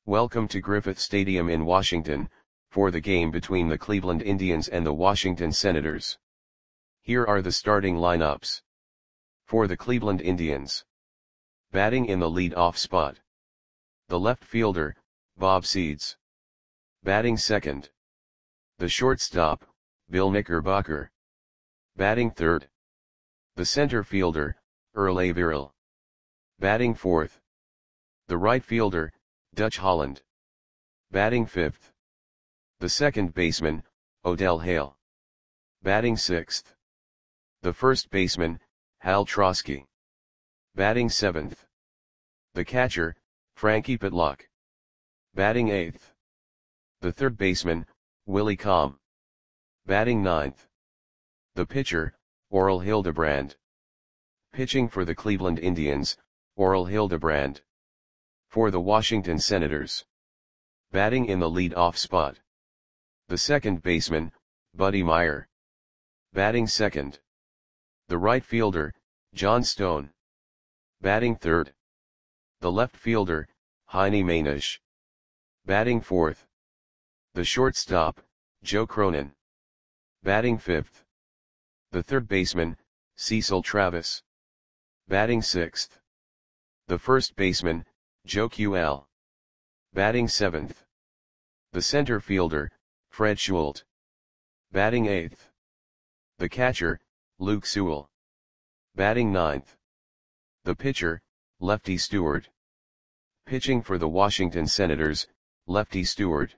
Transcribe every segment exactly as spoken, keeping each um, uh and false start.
Welcome to Griffith Stadium in Washington, for the game between the Cleveland Indians and the Washington Senators. Here are the starting lineups. For the Cleveland Indians. Batting in the lead-off spot. The left fielder, Bob Seeds. Batting second. The shortstop, Bill Knickerbocker. Batting third. The center fielder, Earl Averill. Batting fourth. The right fielder, Dutch Holland. Batting fifth. The second baseman, Odell Hale. Batting sixth. The first baseman, Hal Trosky. Batting seventh. The catcher, Frankie Pitlock. Batting eighth. The third baseman, Willie Calm. Batting ninth. The pitcher, Orel Hildebrand. Pitching for the Cleveland Indians, Orel Hildebrand. For the Washington Senators. Batting in the lead-off spot. The second baseman, Buddy Meyer. Batting second. The right fielder, John Stone. Batting third. The left fielder, Heine Manish. Batting fourth. The shortstop, Joe Cronin. Batting fifth. The third baseman, Cecil Travis. Batting sixth. The first baseman, Joe Q L. Batting seventh. The center fielder, Fred Schult. Batting eighth. The catcher, Luke Sewell. Batting ninth. The pitcher, Lefty Stewart. Pitching for the Washington Senators, Lefty Stewart.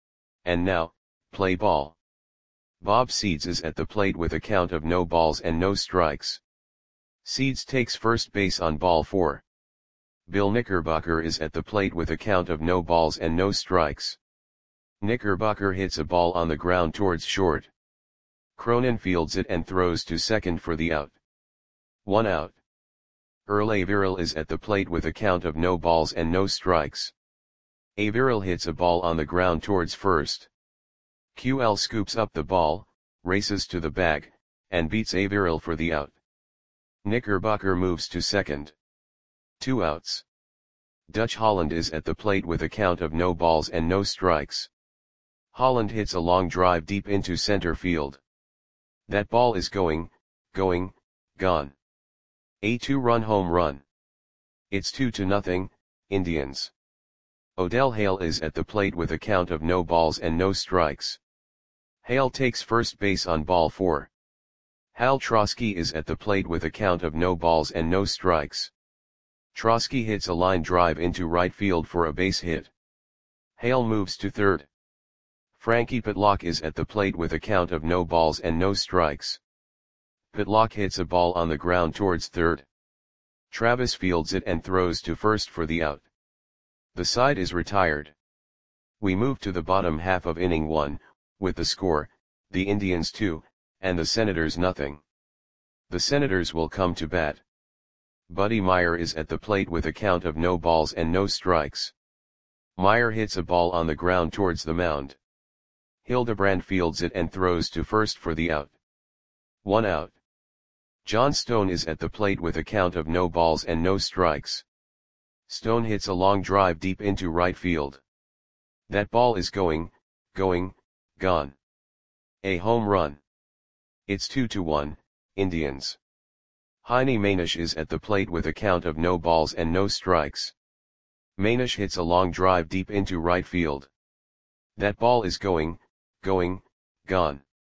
And now, play ball. Bob Seeds is at the plate with a count of no balls and no strikes. Seeds takes first base on ball four. Bill Knickerbocker is at the plate with a count of no balls and no strikes. Knickerbocker hits a ball on the ground towards short. Cronin fields it and throws to second for the out. One out. Earl Averill is at the plate with a count of no balls and no strikes. Averill hits a ball on the ground towards first. Q L scoops up the ball, races to the bag, and beats Averill for the out. Knickerbocker moves to second. Two outs. Dutch Holland is at the plate with a count of no balls and no strikes. Holland hits a long drive deep into center field. That ball is going, going, gone. A two-run home run. It's two to nothing, Indians. Odell Hale is at the plate with a count of no balls and no strikes. Hale takes first base on ball four. Hal Trosky is at the plate with a count of no balls and no strikes. Trosky hits a line drive into right field for a base hit. Hale moves to third. Frankie Pitlock is at the plate with a count of no balls and no strikes. Pitlock hits a ball on the ground towards third. Travis fields it and throws to first for the out. The side is retired. We move to the bottom half of inning one, with the score, the Indians two, and the Senators nothing. The Senators will come to bat. Buddy Meyer is at the plate with a count of no balls and no strikes. Meyer hits a ball on the ground towards the mound. Hildebrand fields it and throws to first for the out. One out. John Stone is at the plate with a count of no balls and no strikes. Stone hits a long drive deep into right field. That ball is going, going, gone. A home run. It's two to one, Indians. Heine Manish is at the plate with a count of no balls and no strikes. Manish hits a long drive deep into right field. That ball is going, going, gone.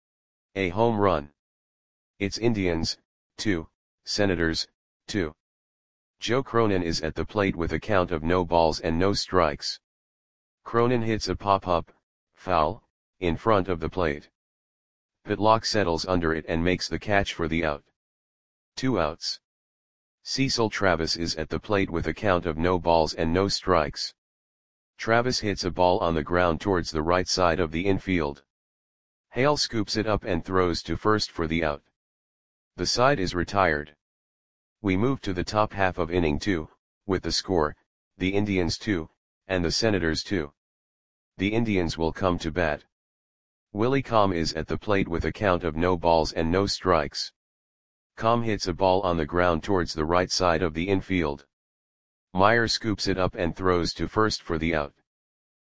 A home run. It's Indians, two, Senators, two. Joe Cronin is at the plate with a count of no balls and no strikes. Cronin hits a pop-up, foul, in front of the plate. Pitlock settles under it and makes the catch for the out. Two outs. Cecil Travis is at the plate with a count of no balls and no strikes. Travis hits a ball on the ground towards the right side of the infield. Hale scoops it up and throws to first for the out. The side is retired. We move to the top half of inning two, with the score, the Indians two, and the Senators two. The Indians will come to bat. Willie Calm is at the plate with a count of no balls and no strikes. Calm hits a ball on the ground towards the right side of the infield. Meyer scoops it up and throws to first for the out.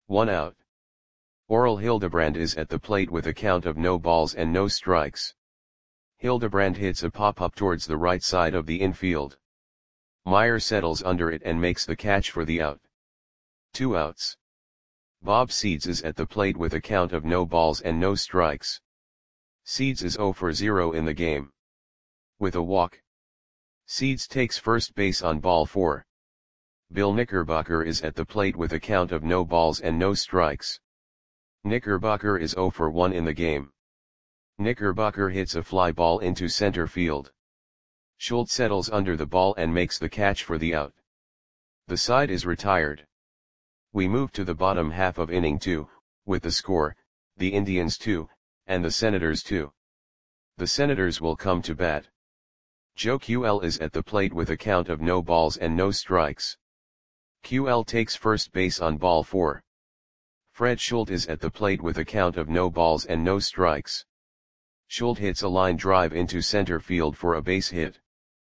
one out. Aurel Hildebrand is at the plate with a count of no balls and no strikes. Hildebrand hits a pop-up towards the right side of the infield. Meyer settles under it and makes the catch for the out. Two outs. Bob Seeds is at the plate with a count of no balls and no strikes. Seeds is zero for zero in the game. With a walk. Seeds takes first base on ball four. Bill Knickerbocker is at the plate with a count of no balls and no strikes. Knickerbocker is zero for one in the game. Knickerbocker hits a fly ball into center field. Schultz settles under the ball and makes the catch for the out. The side is retired. We move to the bottom half of inning two, with the score, the Indians two, and the Senators two. The Senators will come to bat. Joe Q L is at the plate with a count of no balls and no strikes. Q L takes first base on ball four. Fred Schultz is at the plate with a count of no balls and no strikes. Schultz hits a line drive into center field for a base hit.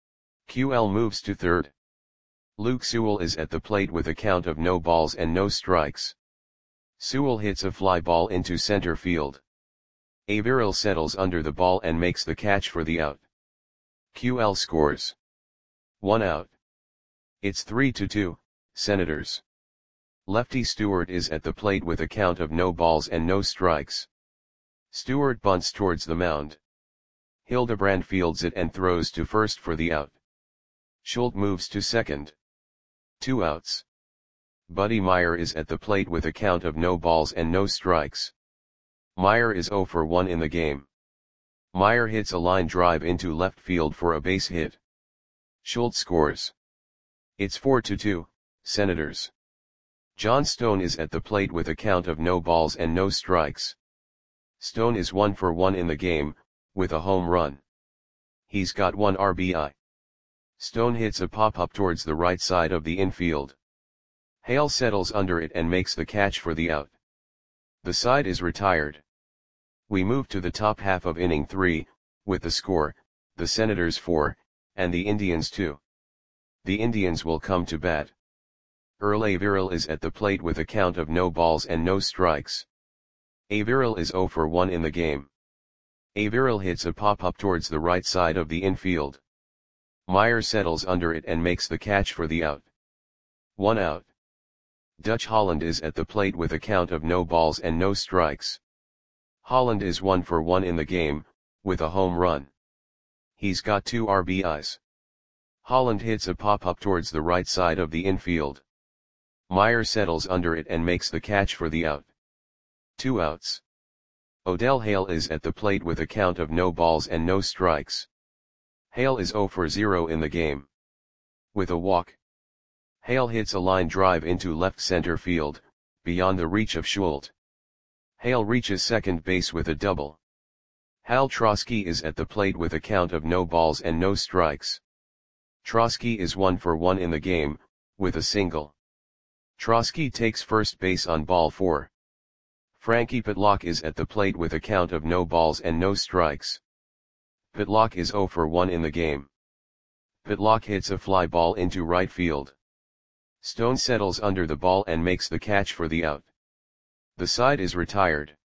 Q L moves to third. Luke Sewell is at the plate with a count of no balls and no strikes. Sewell hits a fly ball into center field. Averill settles under the ball and makes the catch for the out. Q L scores. One out. It's three to two, Senators. Lefty Stewart is at the plate with a count of no balls and no strikes. Stewart bunts towards the mound. Hildebrand fields it and throws to first for the out. Schultz moves to second. Two outs. Buddy Meyer is at the plate with a count of no balls and no strikes. Meyer is zero for one in the game. Meyer hits a line drive into left field for a base hit. Schultz scores. It's four to two, Senators. John Stone is at the plate with a count of no balls and no strikes. Stone is one for one in the game, with a home run. He's got one R B I. Stone hits a pop-up towards the right side of the infield. Hale settles under it and makes the catch for the out. The side is retired. We move to the top half of inning three, with the score, the Senators four, and the Indians two. The Indians will come to bat. Earl Averill is at the plate with a count of no balls and no strikes. Averill is zero for one in the game. Averill hits a pop-up towards the right side of the infield. Meyer settles under it and makes the catch for the out. One out. Dutch Holland is at the plate with a count of no balls and no strikes. Holland is one for one in the game, with a home run. He's got two R B Is. Holland hits a pop-up towards the right side of the infield. Meyer settles under it and makes the catch for the out. Two outs. Odell Hale is at the plate with a count of no balls and no strikes. Hale is zero for zero in the game. With a walk. Hale hits a line drive into left center field, beyond the reach of Schultz. Hale reaches second base with a double. Hal Trosky is at the plate with a count of no balls and no strikes. Trosky is one for one in the game, with a single. Trosky takes first base on ball four. Frankie Pitlock is at the plate with a count of no balls and no strikes. Pitlock is zero for one in the game. Pitlock hits a fly ball into right field. Stone settles under the ball and makes the catch for the out. The side is retired.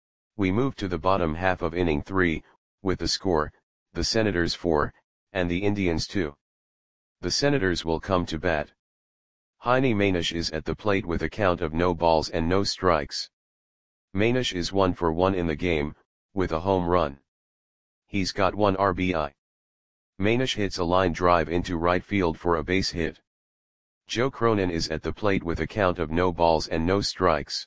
We move to the bottom half of inning three, with the score, the Senators four, and the Indians two. The Senators will come to bat. Heine Manish is at the plate with a count of no balls and no strikes. Manish is one for one in the game, with a home run. He's got one R B I. Manish hits a line drive into right field for a base hit. Joe Cronin is at the plate with a count of no balls and no strikes.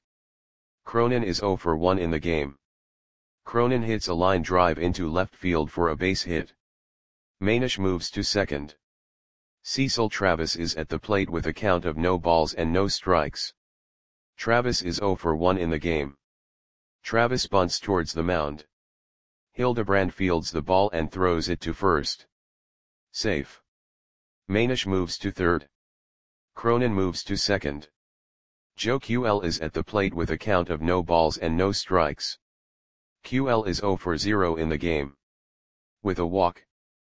Cronin is zero for one in the game. Cronin hits a line drive into left field for a base hit. Manish moves to second. Cecil Travis is at the plate with a count of no balls and no strikes. Travis is zero for one in the game. Travis bunts towards the mound. Hildebrand fields the ball and throws it to first. Safe. Manish moves to third. Cronin moves to second. Joe Q L is at the plate with a count of no balls and no strikes. Q L is zero for zero in the game. With a walk.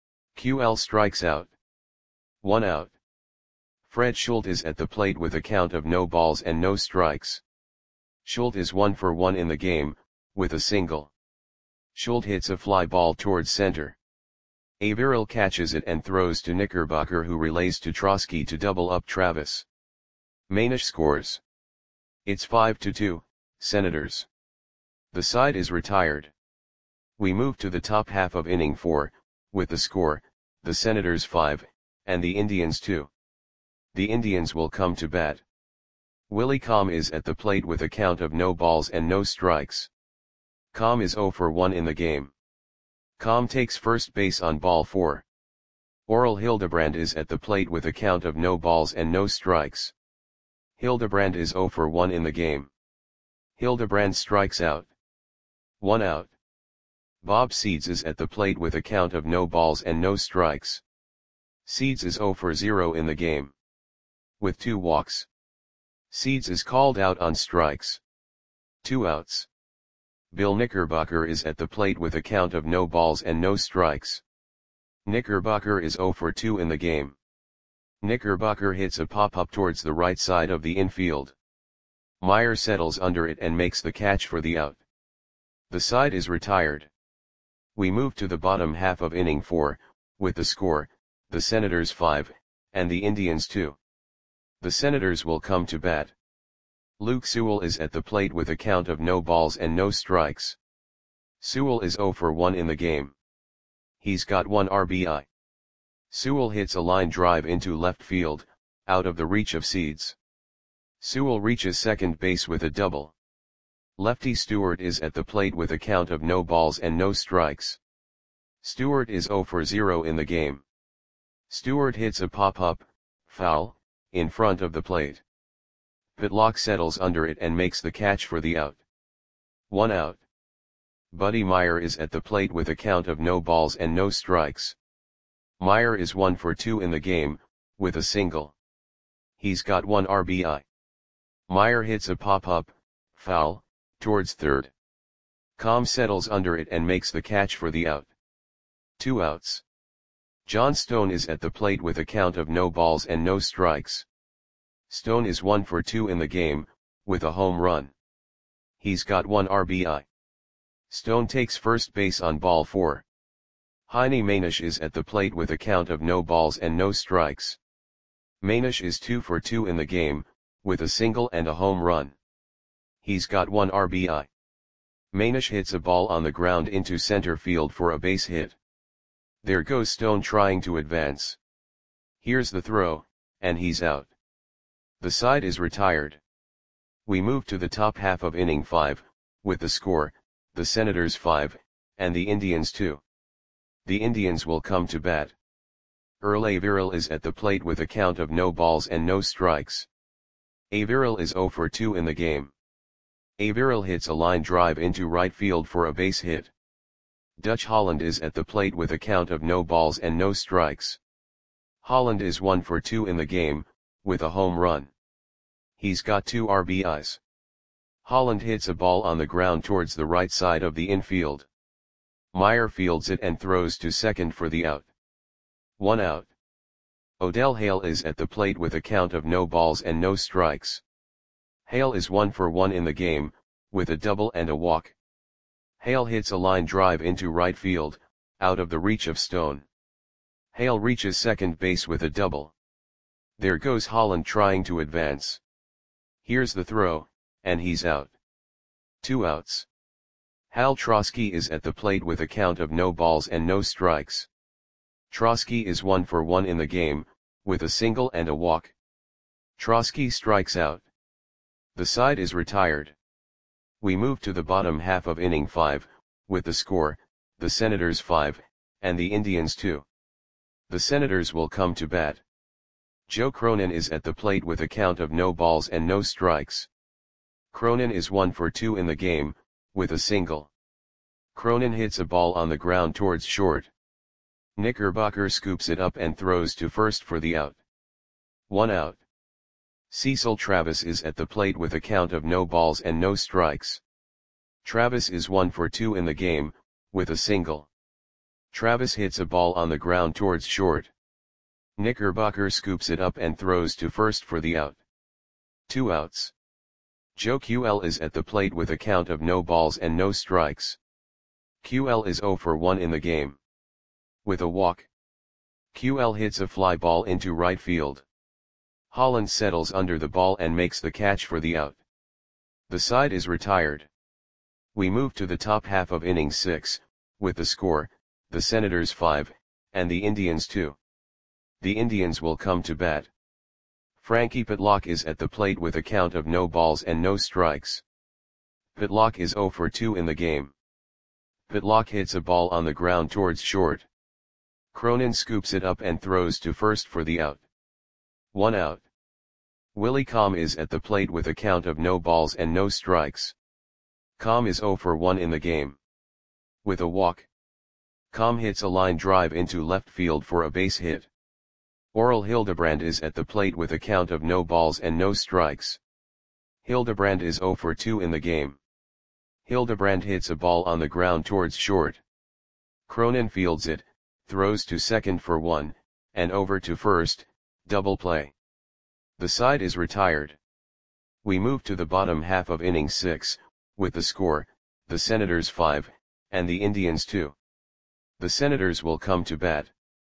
Q L strikes out. One out. Fred Schultz is at the plate with a count of no balls and no strikes. Schuldt is one for one in the game, with a single. Schuldt hits a fly ball towards center. Averill catches it and throws to Knickerbocker, who relays to Trosky to double up Travis. Manish scores. It's five to two, Senators. The side is retired. We move to the top half of inning four, with the score, the Senators five, and the Indians two. The Indians will come to bat. Willie Comm is at the plate with a count of no balls and no strikes. Comm is zero for one in the game. Comm takes first base on ball four. Orel Hildebrand is at the plate with a count of no balls and no strikes. Hildebrand is zero for one in the game. Hildebrand strikes out. One out. Bob Seeds is at the plate with a count of no balls and no strikes. Seeds is zero for zero in the game. With two walks. Seeds is called out on strikes. Two outs. Bill Knickerbocker is at the plate with a count of no balls and no strikes. Knickerbocker is zero for two in the game. Knickerbocker hits a pop-up towards the right side of the infield. Meyer settles under it and makes the catch for the out. The side is retired. We move to the bottom half of inning four, with the score, the Senators five, and the Indians two. The Senators will come to bat. Luke Sewell is at the plate with a count of no balls and no strikes. Sewell is zero for one in the game. He's got one R B I. Sewell hits a line drive into left field, out of the reach of Seeds. Sewell reaches second base with a double. Lefty Stewart is at the plate with a count of no balls and no strikes. Stewart is zero for zero in the game. Stewart hits a pop-up, foul, in front of the plate. Pitlock settles under it and makes the catch for the out. One out. Buddy Meyer is at the plate with a count of no balls and no strikes. Meyer is one for two in the game, with a single. He's got one R B I. Meyer hits a pop-up, foul, towards third. Comm settles under it and makes the catch for the out. Two outs. John Stone is at the plate with a count of no balls and no strikes. Stone is one for two in the game, with a home run. He's got one R B I. Stone takes first base on ball four. Heine Manish is at the plate with a count of no balls and no strikes. Manish is two for two in the game, with a single and a home run. He's got one R B I. Manish hits a ball on the ground into center field for a base hit. There goes Stone trying to advance. Here's the throw, and he's out. The side is retired. We move to the top half of inning five, with the score, the Senators five, and the Indians two. The Indians will come to bat. Earl Averill is at the plate with a count of no balls and no strikes. Averill is zero for two in the game. Averill hits a line drive into right field for a base hit. Dutch Holland is at the plate with a count of no balls and no strikes. Holland is one for two in the game, with a home run. He's got two R B Is. Holland hits a ball on the ground towards the right side of the infield. Meyer fields it and throws to second for the out. One out. Odell Hale is at the plate with a count of no balls and no strikes. Hale is one for one in the game, with a double and a walk. Hale hits a line drive into right field, out of the reach of Stone. Hale reaches second base with a double. There goes Holland trying to advance. Here's the throw, and he's out. Two outs. Hal Trosky is at the plate with a count of no balls and no strikes. Trosky is one for one in the game, with a single and a walk. Trosky strikes out. The side is retired. We move to the bottom half of inning five, with the score, the Senators five, and the Indians two. The Senators will come to bat. Joe Cronin is at the plate with a count of no balls and no strikes. Cronin is one for two in the game, with a single. Cronin hits a ball on the ground towards short. Knickerbocker scoops it up and throws to first for the out. One out. Cecil Travis is at the plate with a count of no balls and no strikes. Travis is one for two in the game, with a single. Travis hits a ball on the ground towards short. Knickerbocker scoops it up and throws to first for the out. Two outs. Joe Q L is at the plate with a count of no balls and no strikes. Q L is zero for one in the game. With a walk, Q L hits a fly ball into right field. Holland settles under the ball and makes the catch for the out. The side is retired. We move to the top half of inning six, with the score, the Senators five, and the Indians two. The Indians will come to bat. Frankie Pitlock is at the plate with a count of no balls and no strikes. Pitlock is zero for two in the game. Pitlock hits a ball on the ground towards short. Cronin scoops it up and throws to first for the out. One out. Willie Comm is at the plate with a count of no balls and no strikes. Comm is zero for one in the game. With a walk, Comm hits a line drive into left field for a base hit. Orel Hildebrand is at the plate with a count of no balls and no strikes. Hildebrand is zero for two in the game. Hildebrand hits a ball on the ground towards short. Cronin fields it, throws to second for one, and over to first, double play. The side is retired. We move to the bottom half of inning six, with the score, the Senators five, and the Indians two. The Senators will come to bat.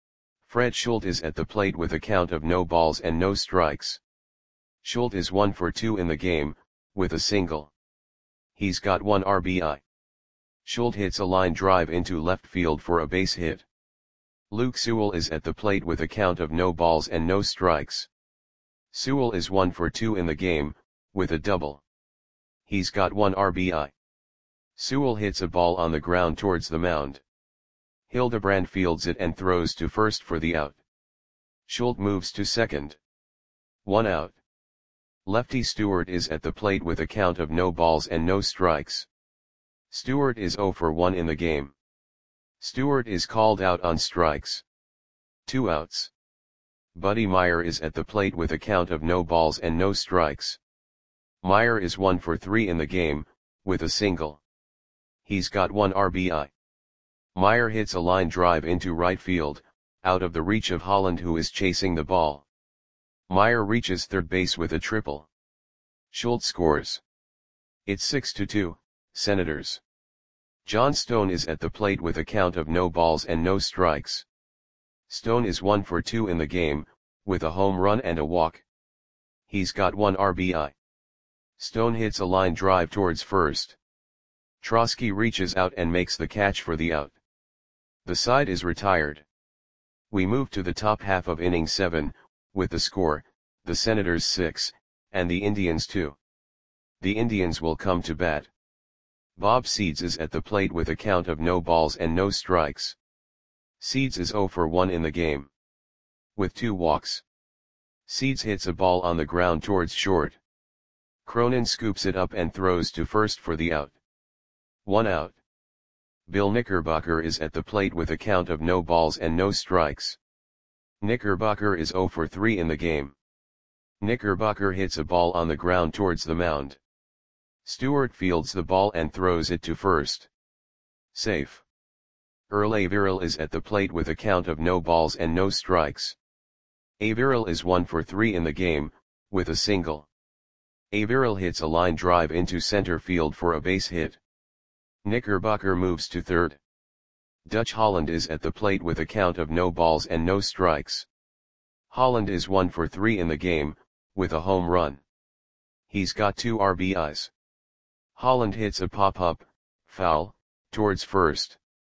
Fred Schultz is at the plate with a count of no balls and no strikes. Schultz is one for two in the game, with a single. He's got one R B I. Schultz hits a line drive into left field for a base hit. Luke Sewell is at the plate with a count of no balls and no strikes. Sewell is one for two in the game, with a double. He's got one R B I. Sewell hits a ball on the ground towards the mound. Hildebrand fields it and throws to first for the out. Schultz moves to second. One out. Lefty Stewart is at the plate with a count of no balls and no strikes. Stewart is zero for one in the game. Stewart is called out on strikes. Two outs. Buddy Meyer is at the plate with a count of no balls and no strikes. Meyer is one for three in the game, with a single. He's got one R B I. Meyer hits a line drive into right field, out of the reach of Holland, who is chasing the ball. Meyer reaches third base with a triple. Schultz scores. It's six to two, Senators. John Stone is at the plate with a count of no balls and no strikes. Stone is one for two in the game, with a home run and a walk. He's got one R B I. Stone hits a line drive towards first. Trotsky reaches out and makes the catch for the out. The side is retired. We move to the top half of inning seven, with the score, the Senators six, and the Indians two. The Indians will come to bat. Bob Seeds is at the plate with a count of no balls and no strikes. Seeds is zero for one in the game. With two walks. Seeds hits a ball on the ground towards short. Cronin scoops it up and throws to first for the out. One out. Bill Knickerbocker is at the plate with a count of no balls and no strikes. Knickerbocker is zero for three in the game. Knickerbocker hits a ball on the ground towards the mound. Stewart fields the ball and throws it to first. Safe. Earl Averill is at the plate with a count of no balls and no strikes. Averill is one for three in the game, with a single. Averill hits a line drive into center field for a base hit. Knickerbocker moves to third. Dutch Holland is at the plate with a count of no balls and no strikes. Holland is one for three in the game, with a home run. He's got two R B Is. Holland hits a pop-up, foul, towards first.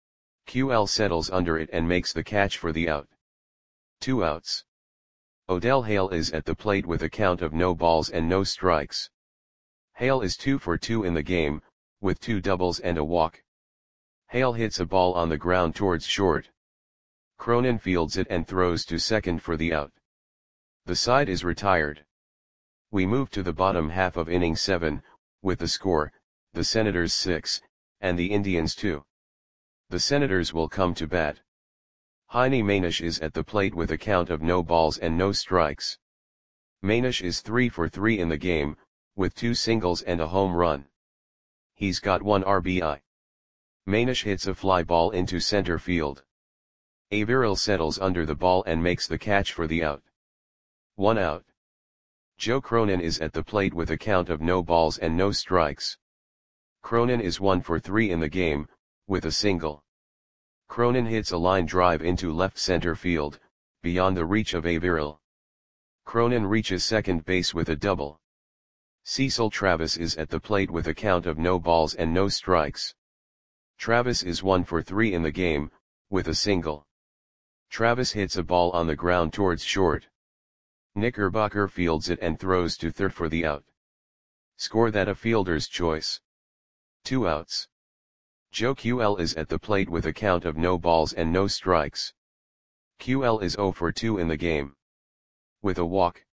Q L settles under it and makes the catch for the out. Two outs. Odell Hale is at the plate with a count of no balls and no strikes. Hale is two for two in the game, with two doubles and a walk. Hale hits a ball on the ground towards short. Cronin fields it and throws to second for the out. The side is retired. We move to the bottom half of inning seven, with the score, the Senators six, and the Indians two. The Senators will come to bat. Heine Manish is at the plate with a count of no balls and no strikes. Manish is three for three in the game, with two singles and a home run. He's got one R B I. Manish hits a fly ball into center field. Averill settles under the ball and makes the catch for the out. One out. Joe Cronin is at the plate with a count of no balls and no strikes. Cronin is one for three in the game, with a single. Cronin hits a line drive into left center field, beyond the reach of Averill. Cronin reaches second base with a double. Cecil Travis is at the plate with a count of no balls and no strikes. Travis is one for three in the game, with a single. Travis hits a ball on the ground towards short. Knickerbocker fields it and throws to third for the out. Score that a fielder's choice. Two outs. Joe Q L is at the plate with a count of no balls and no strikes. Q L is zero for two in the game. With a walk.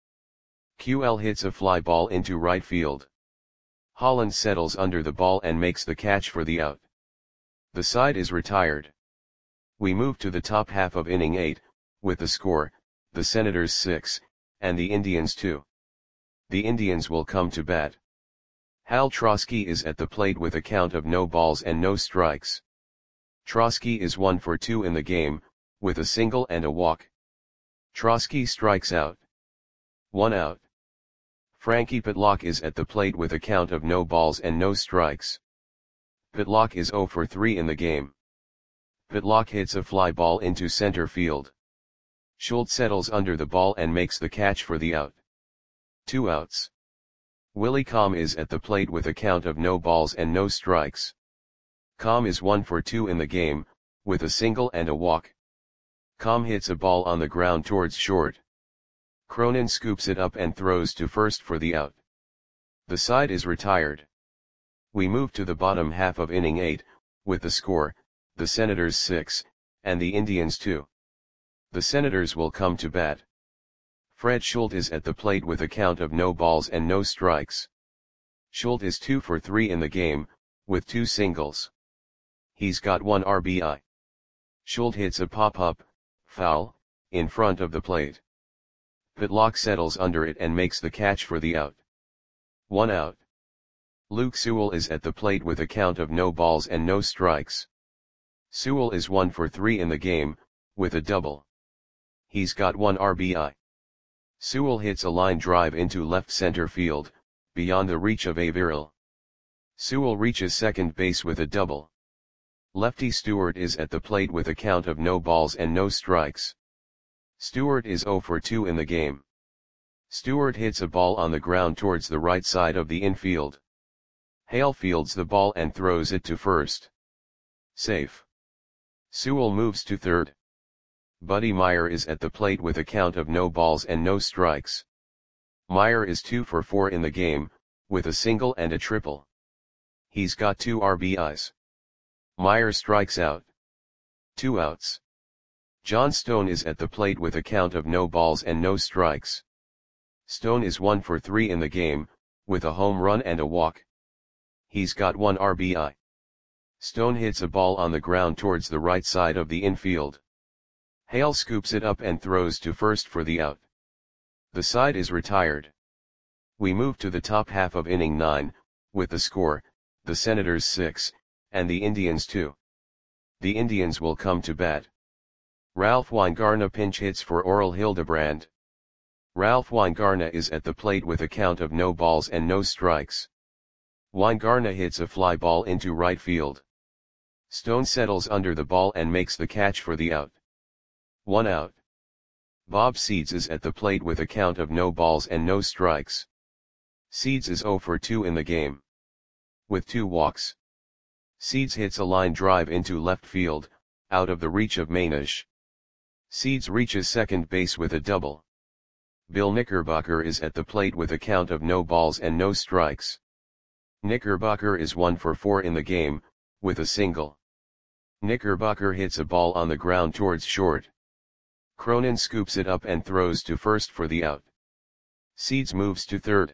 Q L hits a fly ball into right field. Holland settles under the ball and makes the catch for the out. The side is retired. We move to the top half of inning eight, with the score, the Senators six, and the Indians two. The Indians will come to bat. Hal Trosky is at the plate with a count of no balls and no strikes. Trosky is one for two in the game, with a single and a walk. Trosky strikes out. One out. Frankie Pitlock is at the plate with a count of no balls and no strikes. Pitlock is zero for three in the game. Pitlock hits a fly ball into center field. Schultz settles under the ball and makes the catch for the out. Two outs. Willie Comm is at the plate with a count of no balls and no strikes. Comm is one for two in the game, with a single and a walk. Comm hits a ball on the ground towards short. Cronin scoops it up and throws to first for the out. The side is retired. We move to the bottom half of inning eight, with the score, the Senators six, and the Indians two. The Senators will come to bat. Fred Schultz is at the plate with a count of no balls and no strikes. Schultz is two for three in the game, with two singles. He's got one R B I. Schultz hits a pop-up, foul, in front of the plate. Pitlock settles under it and makes the catch for the out. One out. Luke Sewell is at the plate with a count of no balls and no strikes. Sewell is one for three in the game, with a double. He's got one R B I. Sewell hits a line drive into left center field, beyond the reach of Averill. Sewell reaches second base with a double. Lefty Stewart is at the plate with a count of no balls and no strikes. Stewart is zero for two in the game. Stewart hits a ball on the ground towards the right side of the infield. Hale fields the ball and throws it to first. Safe. Sewell moves to third. Buddy Meyer is at the plate with a count of no balls and no strikes. Meyer is two for four in the game, with a single and a triple. He's got two R B Is. Meyer strikes out. Two outs. John Stone is at the plate with a count of no balls and no strikes. Stone is one for three in the game, with a home run and a walk. He's got one R B I. Stone hits a ball on the ground towards the right side of the infield. Hale scoops it up and throws to first for the out. The side is retired. We move to the top half of inning nine, with the score, the Senators six, and the Indians two. The Indians will come to bat. Ralph Weingarna pinch hits for Oral Hildebrand. Ralph Weingarna is at the plate with a count of no balls and no strikes. Weingarna hits a fly ball into right field. Stone settles under the ball and makes the catch for the out. One out. Bob Seeds is at the plate with a count of no balls and no strikes. Seeds is zero for two in the game. With two walks. Seeds hits a line drive into left field, out of the reach of Manish. Seeds reaches second base with a double. Bill Knickerbocker is at the plate with a count of no balls and no strikes. Knickerbocker is one for four in the game, with a single. Knickerbocker hits a ball on the ground towards short. Cronin scoops it up and throws to first for the out. Seeds moves to third.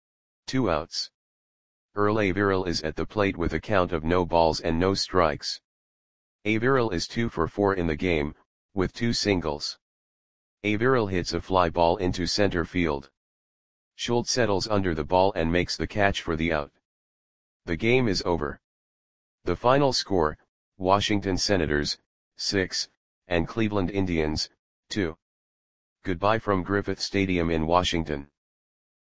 Two outs. Earl Averill is at the plate with a count of no balls and no strikes. Averill is two for four in the game, with two singles. Averill hits a fly ball into center field. Schultz settles under the ball and makes the catch for the out. The game is over. The final score, Washington Senators, six, and Cleveland Indians, two. Goodbye from Griffith Stadium in Washington.